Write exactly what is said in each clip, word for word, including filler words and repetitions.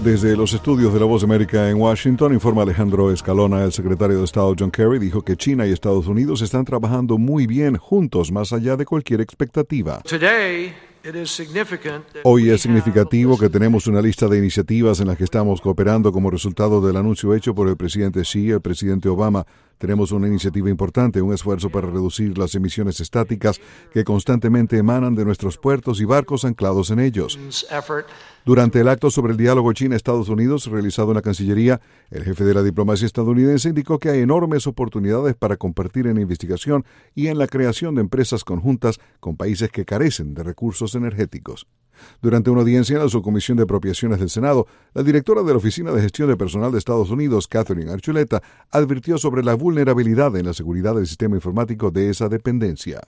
Desde los estudios de La Voz de América en Washington, informa Alejandro Escalona. El secretario de Estado John Kerry dijo que China y Estados Unidos están trabajando muy bien juntos, más allá de cualquier expectativa. Hoy es significativo que tenemos una lista de iniciativas en las que estamos cooperando como resultado del anuncio hecho por el presidente Xi y el presidente Obama. Tenemos una iniciativa importante, un esfuerzo para reducir las emisiones estáticas que constantemente emanan de nuestros puertos y barcos anclados en ellos. Durante el acto sobre el diálogo China-Estados Unidos realizado en la Cancillería, el jefe de la diplomacia estadounidense indicó que hay enormes oportunidades para compartir en investigación y en la creación de empresas conjuntas con países que carecen de recursos energéticos. Durante una audiencia en la Subcomisión de Apropiaciones del Senado, la directora de la Oficina de Gestión de Personal de Estados Unidos, Catherine Archuleta, advirtió sobre la vulnerabilidad en la seguridad del sistema informático de esa dependencia.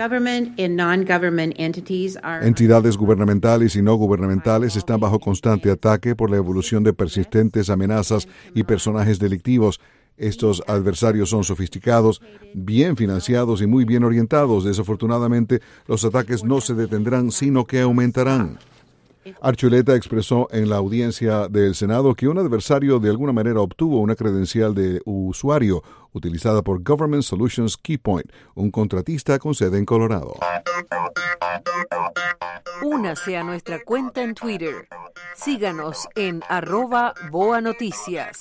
Entidades gubernamentales y no gubernamentales están bajo constante ataque por la evolución de persistentes amenazas y personajes delictivos. Estos adversarios son sofisticados, bien financiados y muy bien orientados. Desafortunadamente, los ataques no se detendrán, sino que aumentarán. Archuleta expresó en la audiencia del Senado que un adversario de alguna manera obtuvo una credencial de usuario utilizada por Government Solutions Keypoint, un contratista con sede en Colorado. Únase a nuestra cuenta en Twitter. Síganos en arroba Boa Noticias.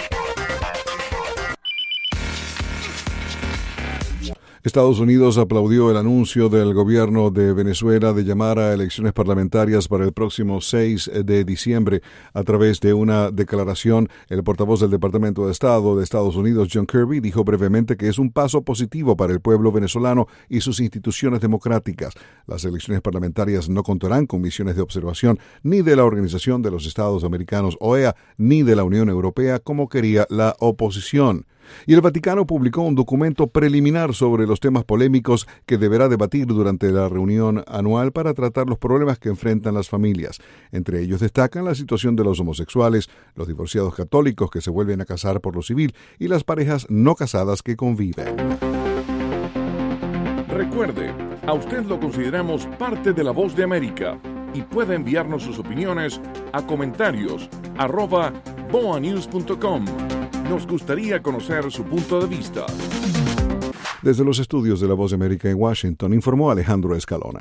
Estados Unidos aplaudió el anuncio del gobierno de Venezuela de llamar a elecciones parlamentarias para el próximo seis de diciembre. A través de una declaración, el portavoz del Departamento de Estado de Estados Unidos, John Kirby, dijo brevemente que es un paso positivo para el pueblo venezolano y sus instituciones democráticas. Las elecciones parlamentarias no contarán con misiones de observación ni de la Organización de los Estados Americanos, O E A, ni de la Unión Europea, como quería la oposición. Y el Vaticano publicó un documento preliminar sobre los temas polémicos que deberá debatir durante la reunión anual para tratar los problemas que enfrentan las familias. Entre ellos destacan la situación de los homosexuales, los divorciados católicos que se vuelven a casar por lo civil y las parejas no casadas que conviven. Recuerde, a usted lo consideramos parte de La Voz de América y puede enviarnos sus opiniones a comentarios arroba boa news punto com. Nos gustaría conocer su punto de vista. Desde los estudios de La Voz de América en Washington, informó Alejandro Escalona.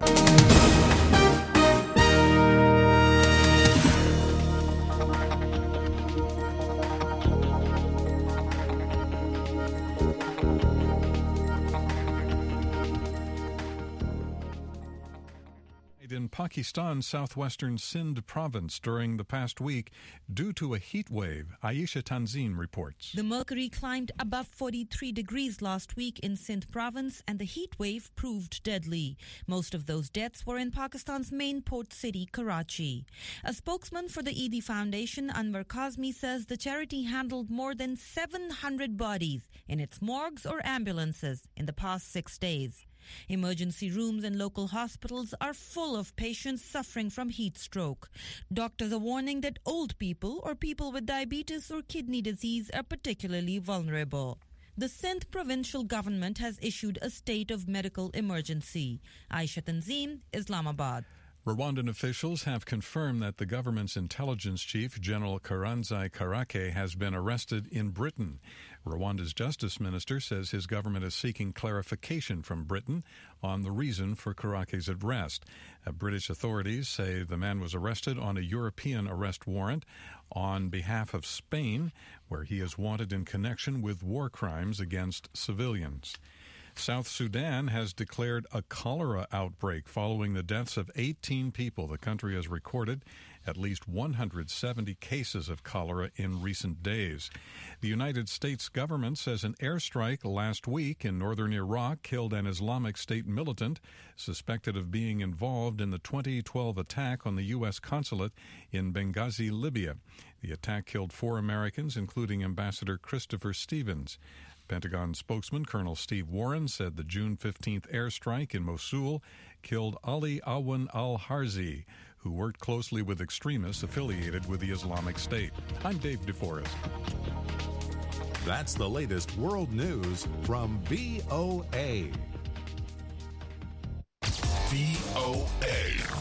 In Pakistan's southwestern Sindh province during the past week due to a heat wave, Aisha Tanzim reports. The mercury climbed above forty-three degrees last week in Sindh province and the heat wave proved deadly. Most of those deaths were in Pakistan's main port city, Karachi. A spokesman for the Eidi Foundation, Anwar Kazmi, says the charity handled more than seven hundred bodies in its morgues or ambulances in the past six days. Emergency rooms in local hospitals are full of patients suffering from heat stroke. Doctors are warning that old people or people with diabetes or kidney disease are particularly vulnerable. The Sindh provincial government has issued a state of medical emergency. Aisha Tanzim, Islamabad. Rwandan officials have confirmed that the government's intelligence chief, General Karanzai Karake, has been arrested in Britain. Rwanda's justice minister says his government is seeking clarification from Britain on the reason for Karake's arrest. Uh, British authorities say the man was arrested on a European arrest warrant on behalf of Spain, where he is wanted in connection with war crimes against civilians. South Sudan has declared a cholera outbreak following the deaths of eighteen people. The country has recorded at least one hundred seventy cases of cholera in recent days. The United States government says an airstrike last week in northern Iraq killed an Islamic State militant suspected of being involved in the twenty twelve attack on the U S consulate in Benghazi, Libya. The attack killed four Americans, including Ambassador Christopher Stevens. Pentagon spokesman Colonel Steve Warren said the June fifteenth airstrike in Mosul killed Ali Awan al-Harzi, who worked closely with extremists affiliated with the Islamic State. I'm Dave DeForest. That's the latest world news from V O A. V O A.